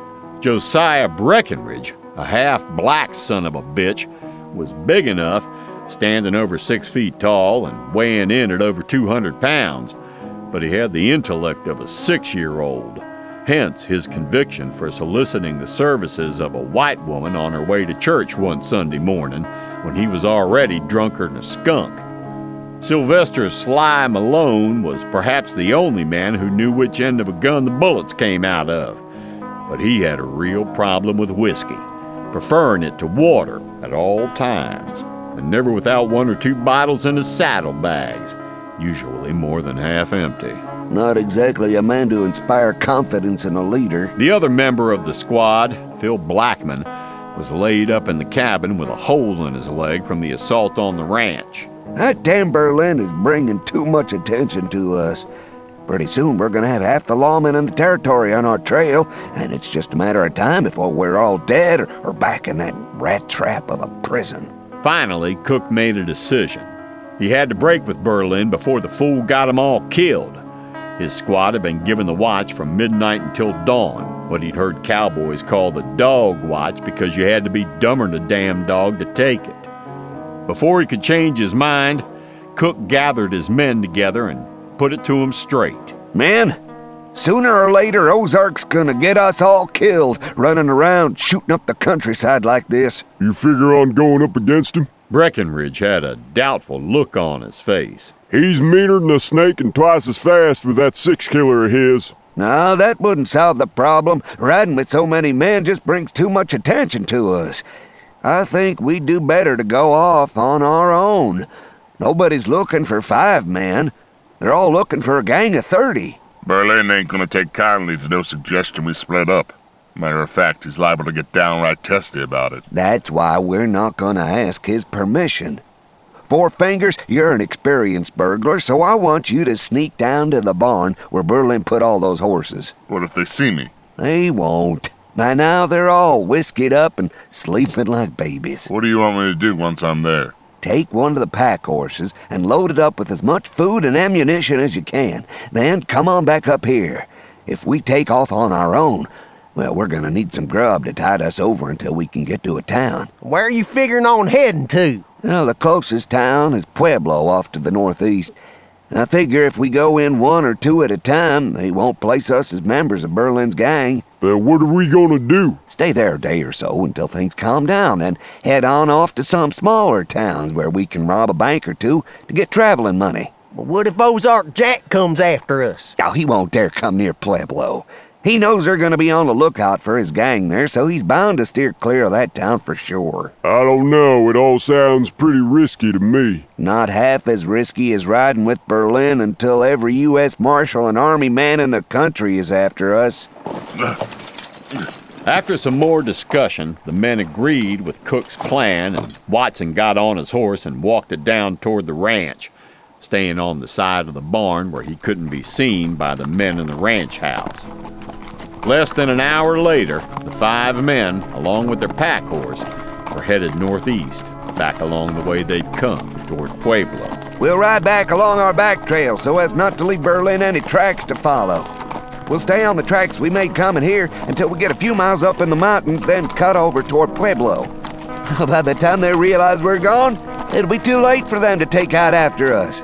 Josiah Breckenridge, a half-black son of a bitch, was big enough, standing over six feet tall and weighing in at over two hundred pounds, but he had the intellect of a six-year-old. Hence his conviction for soliciting the services of a white woman on her way to church one Sunday morning when he was already drunker than a skunk. Sylvester Sly Malone was perhaps the only man who knew which end of a gun the bullets came out of, but he had a real problem with whiskey, preferring it to water at all times, and never without one or two bottles in his saddlebags, usually more than half empty. Not exactly a man to inspire confidence in a leader. The other member of the squad, Phil Blackman, was laid up in the cabin with a hole in his leg from the assault on the ranch. That damn Berlin is bringing too much attention to us. Pretty soon we're gonna have half the lawmen in the territory on our trail, and it's just a matter of time before we're all dead or, or back in that rat trap of a prison. Finally, Cook made a decision. He had to break with Berlin before the fool got them all killed. His squad had been given the watch from midnight until dawn, what he'd heard cowboys call the dog watch because you had to be dumber than a damn dog to take it. Before he could change his mind, Cook gathered his men together and put it to him straight. Men, sooner or later Ozark's gonna get us all killed, running around shooting up the countryside like this. You figure on going up against him? Breckenridge had a doubtful look on his face. He's meaner than a snake and twice as fast with that six-killer of his. No, that wouldn't solve the problem. Riding with so many men just brings too much attention to us. I think we'd do better to go off on our own. Nobody's looking for five men. They're all looking for a gang of thirty. Berlin ain't gonna take kindly to no suggestion we split up. Matter of fact, he's liable to get downright testy about it. That's why we're not gonna ask his permission. Four Fingers, you're an experienced burglar, so I want you to sneak down to the barn where Berlin put all those horses. What if they see me? They won't. By now they're all whiskeyed up and sleeping like babies. What do you want me to do once I'm there? Take one of the pack horses and load it up with as much food and ammunition as you can. Then come on back up here. If we take off on our own, well, we're gonna need some grub to tide us over until we can get to a town. Where are you figuring on heading to? Well, the closest town is Pueblo off to the northeast. I figure if we go in one or two at a time, they won't place us as members of Berlin's gang. But what are we gonna do? Stay there a day or so until things calm down, and head on off to some smaller towns where we can rob a bank or two to get traveling money. Well, what if Ozark Jack comes after us? Oh, he won't dare come near Pueblo. He knows they're gonna be on the lookout for his gang there, so he's bound to steer clear of that town for sure. I don't know, it all sounds pretty risky to me. Not half as risky as riding with Berlin until every U S Marshal and Army man in the country is after us. After some more discussion, the men agreed with Cook's plan, and Watson got on his horse and walked it down toward the ranch, staying on the side of the barn where he couldn't be seen by the men in the ranch house. Less than an hour later, the five men, along with their pack horse, were headed northeast, back along the way they'd come toward Pueblo. We'll ride back along our back trail so as not to leave Berlin any tracks to follow. We'll stay on the tracks we made coming here until we get a few miles up in the mountains, then cut over toward Pueblo. By the time they realize we're gone, it'll be too late for them to take out after us.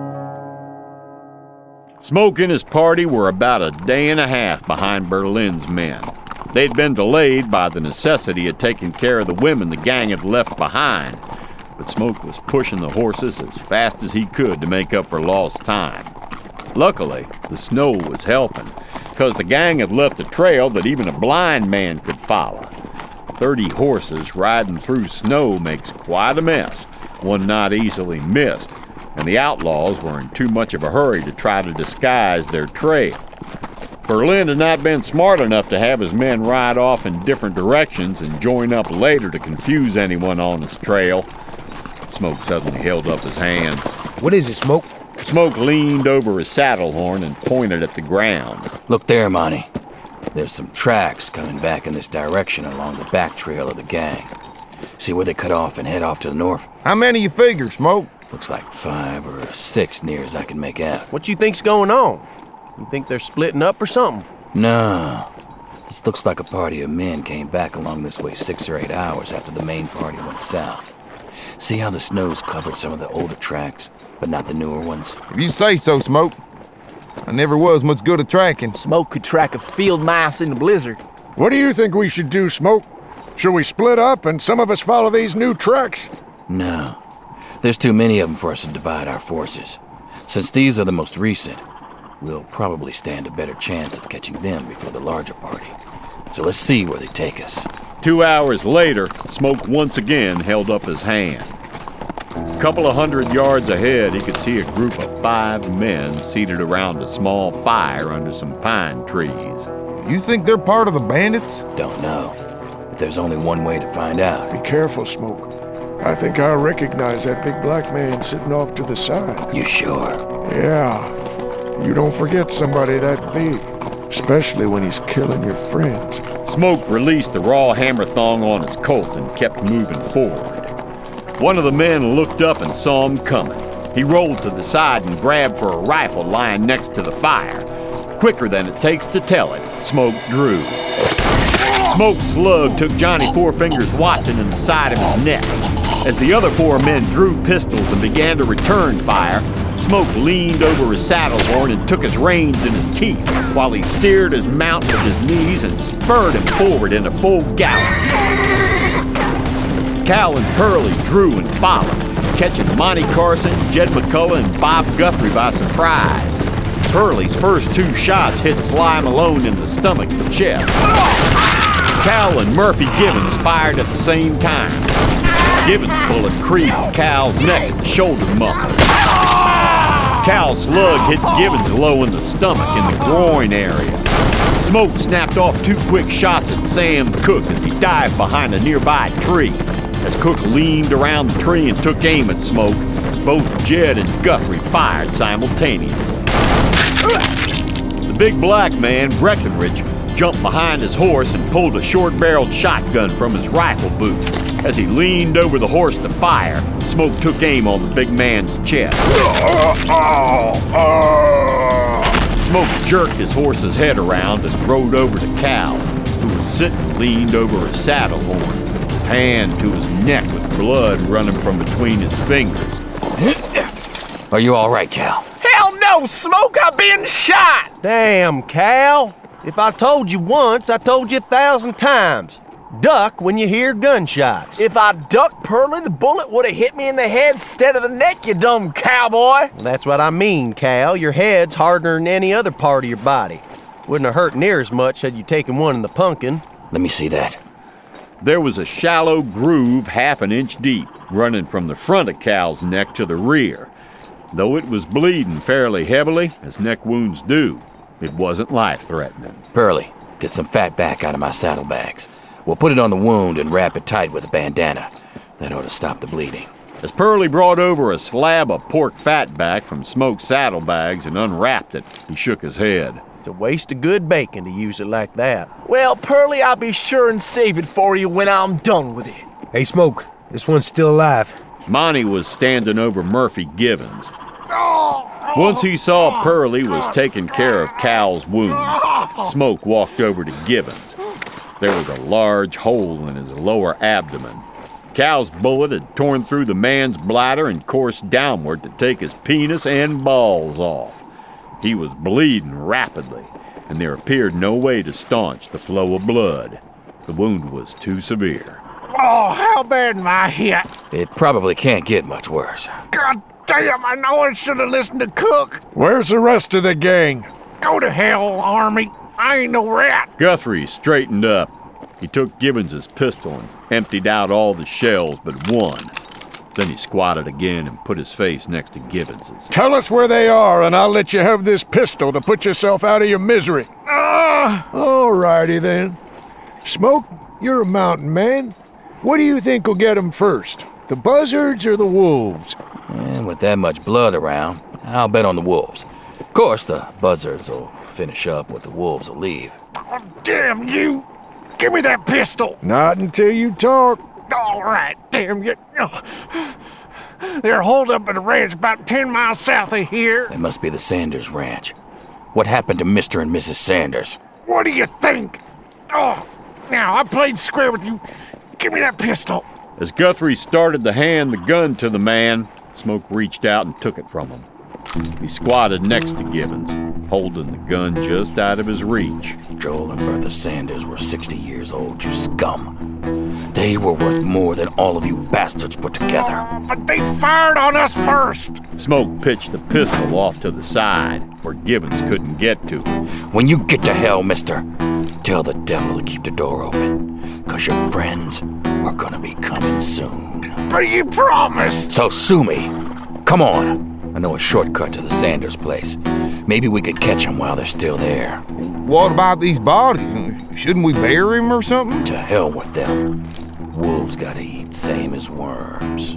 Smoke and his party were about a day and a half behind Berlin's men. They'd been delayed by the necessity of taking care of the women the gang had left behind, but Smoke was pushing the horses as fast as he could to make up for lost time. Luckily, the snow was helping, because the gang had left a trail that even a blind man could follow. Thirty horses riding through snow makes quite a mess, one not easily missed, and the outlaws were in too much of a hurry to try to disguise their trail. Berlin had not been smart enough to have his men ride off in different directions and join up later to confuse anyone on his trail. Smoke suddenly held up his hand. What is it, Smoke? Smoke leaned over his saddle horn and pointed at the ground. Look there, Monty. There's some tracks coming back in this direction along the back trail of the gang. See where they cut off and head off to the north? How many you figure, Smoke? Looks like five or six near as I can make out. What you think's going on? You think they're splitting up or something? No. This looks like a party of men came back along this way six or eight hours after the main party went south. See how the snow's covered some of the older tracks, but not the newer ones? If you say so, Smoke. I never was much good at tracking. Smoke could track a field mouse in a blizzard. What do you think we should do, Smoke? Should we split up and some of us follow these new tracks? No. There's too many of them for us to divide our forces. Since these are the most recent, we'll probably stand a better chance of catching them before the larger party. So let's see where they take us. Two hours later, Smoke once again held up his hand. A couple of hundred yards ahead, he could see a group of five men seated around a small fire under some pine trees. You think they're part of the bandits? Don't know. But there's only one way to find out. Be careful, Smoke. I think I recognize that big black man sitting off to the side. You sure? Yeah. You don't forget somebody that big, especially when he's killing your friends. Smoke released the raw hammer thong on his colt and kept moving forward. One of the men looked up and saw him coming. He rolled to the side and grabbed for a rifle lying next to the fire. Quicker than it takes to tell it, Smoke drew. Smoke's slug took Johnny Four Fingers Watson in the side of his neck. As the other four men drew pistols and began to return fire, Smoke leaned over his saddle horn and took his reins in his teeth while he steered his mount with his knees and spurred him forward in a full gallop. Cal and Pearlie drew and followed, catching Monty Carson, Jed McCullough, and Bob Guthrie by surprise. Pearlie's first two shots hit Sly Malone in the stomach and chest. Cal and Murphy Gibbons fired at the same time. Gibbons' bullet creased Cal's neck and shoulder muscles. Cal's slug hit Gibbons low in the stomach in the groin area. Smoke snapped off two quick shots at Sam Cook as he dived behind a nearby tree. As Cook leaned around the tree and took aim at Smoke, both Jed and Guthrie fired simultaneously. The big black man, Breckenridge, jumped behind his horse and pulled a short-barreled shotgun from his rifle boot. As he leaned over the horse to fire, Smoke took aim on the big man's chest. Smoke jerked his horse's head around and rode over to Cal, who was sitting leaned over his saddle horn, his hand to his neck with blood running from between his fingers. Are you all right, Cal? Hell no, Smoke! I've been shot! Damn, Cal. If I told you once, I told you a thousand times. Duck when you hear gunshots. If I ducked Pearlie, the bullet would have hit me in the head instead of the neck, you dumb cowboy. Well, that's what I mean, Cal. Your head's harder than any other part of your body. Wouldn't have hurt near as much had you taken one in the pumpkin. Let me see that. There was a shallow groove half an inch deep, running from the front of Cal's neck to the rear. Though it was bleeding fairly heavily, as neck wounds do, it wasn't life-threatening. Pearlie, get some fat back out of my saddlebags. We'll put it on the wound and wrap it tight with a bandana. That ought to stop the bleeding. As Pearlie brought over a slab of pork fat back from Smoke's saddlebags and unwrapped it, he shook his head. It's a waste of good bacon to use it like that. Well, Pearlie, I'll be sure and save it for you when I'm done with it. Hey, Smoke, this one's still alive. Monty was standing over Murphy Gibbons. Once he saw Pearlie was taking care of Cal's wounds, Smoke walked over to Gibbons. There was a large hole in his lower abdomen. Cal's bullet had torn through the man's bladder and coursed downward to take his penis and balls off. He was bleeding rapidly, and there appeared no way to staunch the flow of blood. The wound was too severe. Oh, how bad am I hit? It probably can't get much worse. God damn, I know I should have listened to Cook. Where's the rest of the gang? Go to hell, Army. I ain't no rat. Guthrie straightened up. He took Gibbons's pistol and emptied out all the shells but one. Then he squatted again and put his face next to Gibbons's. Tell us where they are, and I'll let you have this pistol to put yourself out of your misery. Ah, all righty then. Smoke, you're a mountain man. What do you think will get them first? The buzzards or the wolves? And with that much blood around, I'll bet on the wolves. Of course, the buzzards will finish up what the wolves will leave. Oh, damn you! Give me that pistol! Not until you talk. All right, damn you. They're holed up at a ranch about ten miles south of here. That must be the Sanders Ranch. What happened to Mister and Missus Sanders? What do you think? Oh, now, I played square with you. Give me that pistol. As Guthrie started to hand the gun to the man, Smoke reached out and took it from him. He squatted next to Gibbons, holding the gun just out of his reach. Joel and Bertha Sanders were sixty years old, you scum. They were worth more than all of you bastards put together. But they fired on us first. Smoke pitched the pistol off to the side, where Gibbons couldn't get to it. When you get to hell, mister, tell the devil to keep the door open, because your friends are gonna be coming soon. But you promised. So sue me. Come on. I know a shortcut to the Sanders place. Maybe we could catch them while they're still there. What about these bodies? Shouldn't we bury them or something? To hell with them. Wolves gotta eat same as worms.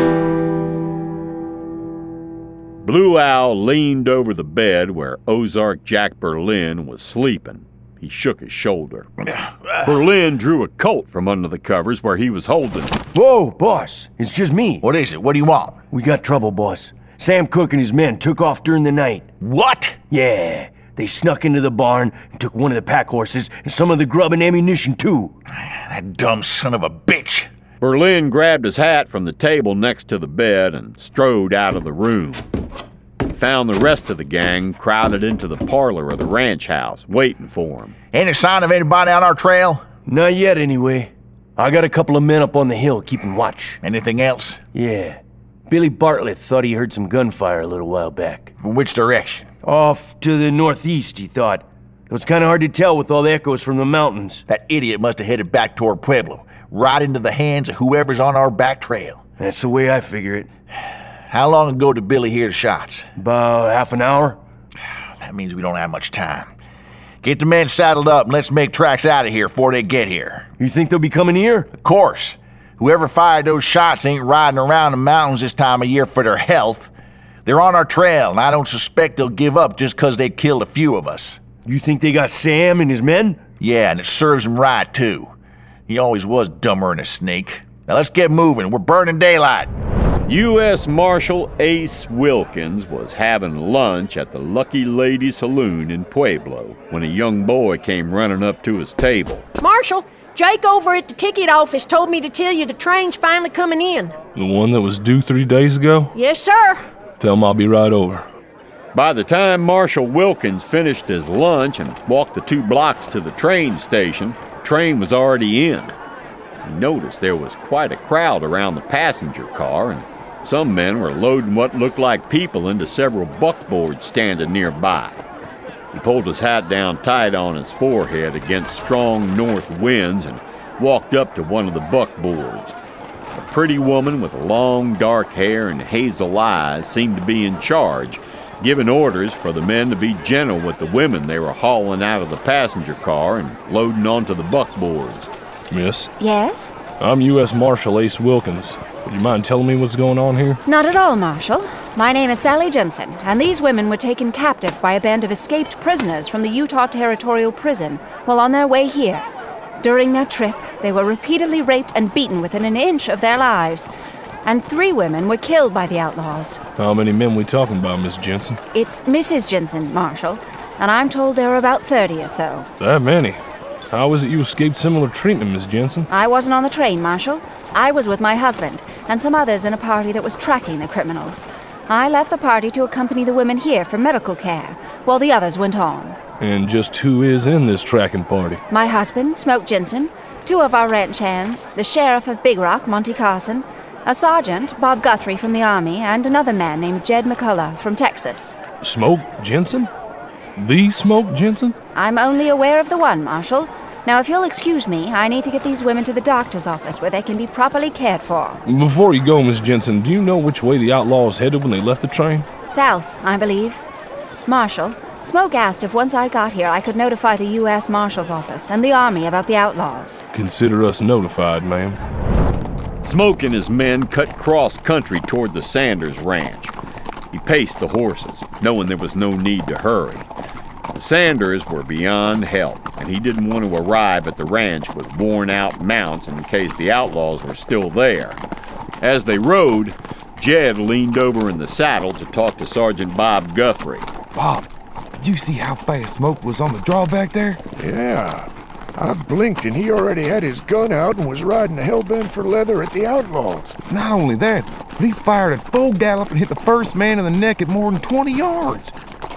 Blue Owl leaned over the bed where Ozark Jack Berlin was sleeping. He shook his shoulder. Berlin drew a Colt from under the covers where he was holding it. Whoa, boss. It's just me. What is it? What do you want? We got trouble, boss. Sam Cook and his men took off during the night. What? Yeah. They snuck into the barn and took one of the pack horses and some of the grub and ammunition, too. That dumb son of a bitch. Berlin grabbed his hat from the table next to the bed and strode out of the room. He found the rest of the gang crowded into the parlor of the ranch house, waiting for him. Any sign of anybody on our trail? Not yet, anyway. I got a couple of men up on the hill keeping watch. Anything else? Yeah. Billy Bartlett thought he heard some gunfire a little while back. From which direction? Off to the northeast, he thought. It was kind of hard to tell with all the echoes from the mountains. That idiot must have headed back toward Pueblo, right into the hands of whoever's on our back trail. That's the way I figure it. How long ago did Billy hear the shots? About half an hour. That means we don't have much time. Get the men saddled up and let's make tracks out of here before they get here. You think they'll be coming here? Of course. Whoever fired those shots ain't riding around the mountains this time of year for their health. They're on our trail, and I don't suspect they'll give up just because they killed a few of us. You think they got Sam and his men? Yeah, and it serves him right, too. He always was dumber than a snake. Now let's get moving. We're burning daylight. U S Marshal Ace Wilkins was having lunch at the Lucky Lady Saloon in Pueblo when a young boy came running up to his table. Marshal, Jake over at the ticket office told me to tell you the train's finally coming in. The one that was due three days ago? Yes, sir. Tell him I'll be right over. By the time Marshal Wilkins finished his lunch and walked the two blocks to the train station, the train was already in. He noticed there was quite a crowd around the passenger car, and some men were loading what looked like people into several buckboards standing nearby. He pulled his hat down tight on his forehead against strong north winds and walked up to one of the buckboards. A pretty woman with long dark hair and hazel eyes seemed to be in charge, giving orders for the men to be gentle with the women they were hauling out of the passenger car and loading onto the buckboards. Miss? Yes? I'm U S Marshal Ace Wilkins. Would you mind telling me what's going on here? Not at all, Marshal. My name is Sally Jensen, and these women were taken captive by a band of escaped prisoners from the Utah Territorial Prison while on their way here. During their trip, they were repeatedly raped and beaten within an inch of their lives, and three women were killed by the outlaws. How many men we talking about, Miss Jensen? It's Missus Jensen, Marshal, and I'm told there are about thirty or so. That many? How is it you escaped similar treatment, Miss Jensen? I wasn't on the train, Marshal. I was with my husband and some others in a party that was tracking the criminals. I left the party to accompany the women here for medical care, while the others went on. And just who is in this tracking party? My husband, Smoke Jensen, two of our ranch hands, the sheriff of Big Rock, Monty Carson, a sergeant, Bob Guthrie from the Army, and another man named Jed McCullough from Texas. Smoke Jensen? The Smoke Jensen? I'm only aware of the one, Marshal. Now, if you'll excuse me, I need to get these women to the doctor's office where they can be properly cared for. Before you go, Miss Jensen, do you know which way the outlaws headed when they left the train? South, I believe. Marshal, Smoke asked if once I got here I could notify the U S Marshal's office and the Army about the outlaws. Consider us notified, ma'am. Smoke and his men cut cross-country toward the Sanders Ranch. He paced the horses, knowing there was no need to hurry. The Sanders were beyond help, and he didn't want to arrive at the ranch with worn-out mounts in case the outlaws were still there. As they rode, Jed leaned over in the saddle to talk to Sergeant Bob Guthrie. Bob, did you see how fast Smoke was on the draw back there? Yeah. I blinked and he already had his gun out and was riding hell-bent for leather at the outlaws. Not only that, but he fired at full gallop and hit the first man in the neck at more than twenty yards.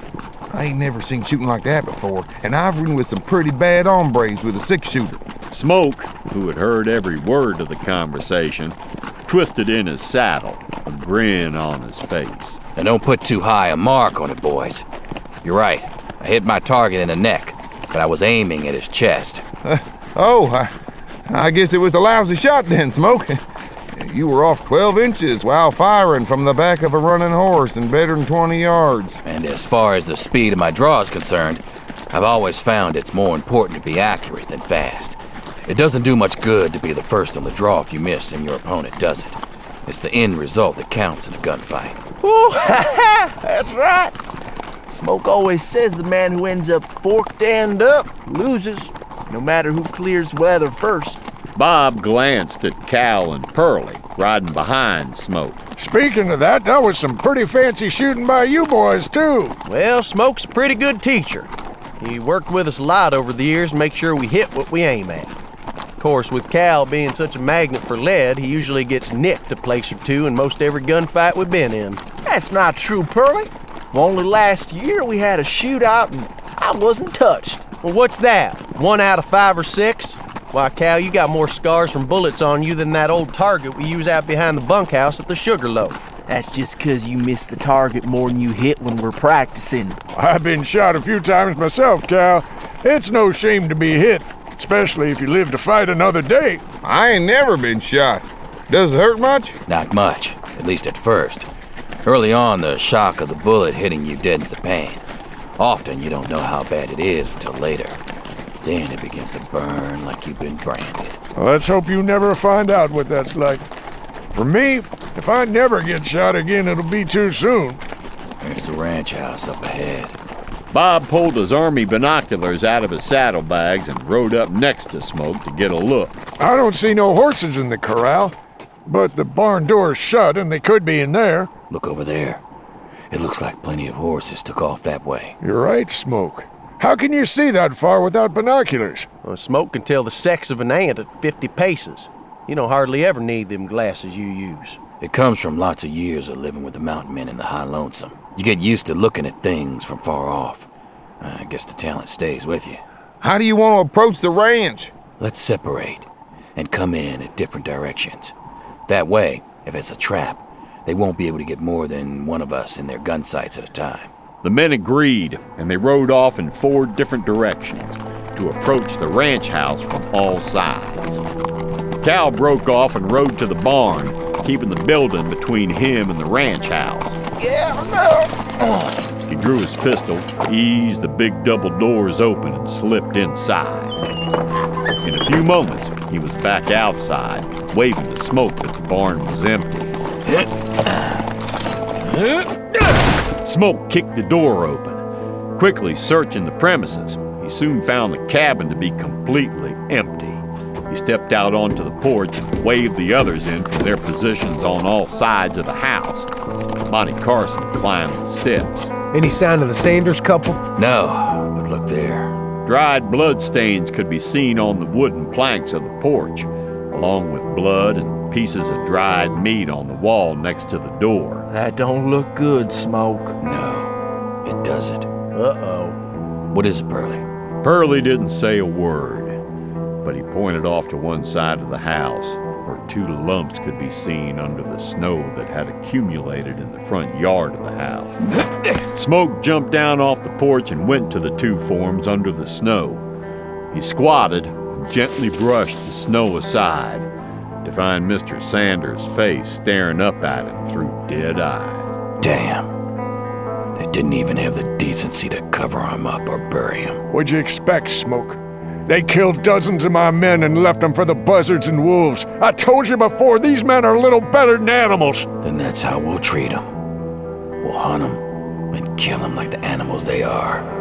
I ain't never seen shooting like that before, and I've ridden with some pretty bad hombres with a six-shooter. Smoke, who had heard every word of the conversation, twisted in his saddle, a grin on his face. And don't put too high a mark on it, boys. You're right. I hit my target in the neck, but I was aiming at his chest. Uh, oh, I, I guess it was a lousy shot then, Smoke. You were off twelve inches while firing from the back of a running horse and better than twenty yards. And as far as the speed of my draw is concerned, I've always found it's more important to be accurate than fast. It doesn't do much good to be the first on the draw if you miss and your opponent doesn't. It's the end result that counts in a gunfight. Ooh, that's right. Smoke always says the man who ends up forked end up loses, no matter who clears weather first. Bob glanced at Cal and Pearlie, riding behind Smoke. Speaking of that, that was some pretty fancy shooting by you boys, too. Well, Smoke's a pretty good teacher. He worked with us a lot over the years to make sure we hit what we aim at. Of course, with Cal being such a magnet for lead, he usually gets nicked a place or two in most every gunfight we've been in. That's not true, Pearlie. Only last year we had a shootout and I wasn't touched. Well, what's that? One out of five or six? Why, Cal, you got more scars from bullets on you than that old target we use out behind the bunkhouse at the Sugarloaf. That's just 'cause you miss the target more than you hit when we're practicing. I've been shot a few times myself, Cal. It's no shame to be hit, especially if you live to fight another day. I ain't never been shot. Does it hurt much? Not much, at least at first. Early on, the shock of the bullet hitting you deadens the pain. Often you don't know how bad it is until later. Then it begins to burn like you've been branded. Well, let's hope you never find out what that's like. For me, if I never get shot again, it'll be too soon. There's a ranch house up ahead. Bob pulled his army binoculars out of his saddlebags and rode up next to Smoke to get a look. I don't see no horses in the corral, but the barn door's shut and they could be in there. Look over there. It looks like plenty of horses took off that way. You're right, Smoke. How can you see that far without binoculars? Well, Smoke can tell the sex of an ant at fifty paces. You don't hardly ever need them glasses you use. It comes from lots of years of living with the mountain men in the high lonesome. You get used to looking at things from far off. I guess the talent stays with you. How do you want to approach the ranch? Let's separate and come in at different directions. That way, if it's a trap, they won't be able to get more than one of us in their gun sights at a time. The men agreed, and they rode off in four different directions to approach the ranch house from all sides. Cal broke off and rode to the barn, keeping the building between him and the ranch house. Yeah, no. He drew his pistol, eased the big double doors open, and slipped inside. In a few moments, he was back outside, waving to Smoke that the barn was empty. Smoke kicked the door open. Quickly searching the premises, he soon found the cabin to be completely empty. He stepped out onto the porch and waved the others in from their positions on all sides of the house. Monty Carson climbed the steps. Any sign of the Sanders couple? No, but look there. Dried blood stains could be seen on the wooden planks of the porch, along with blood and pieces of dried meat on the wall next to the door. That don't look good, Smoke. No, it doesn't. Uh-oh. What is it, Pearlie? Pearlie didn't say a word, but he pointed off to one side of the house, where two lumps could be seen under the snow that had accumulated in the front yard of the house. Smoke jumped down off the porch and went to the two forms under the snow. He squatted and gently brushed the snow aside to find Mister Sanders' face staring up at him through dead eyes. Damn. They didn't even have the decency to cover him up or bury him. What'd you expect, Smoke? They killed dozens of my men and left them for the buzzards and wolves. I told you before, these men are little better than animals. Then that's how we'll treat them. We'll hunt them and kill them like the animals they are.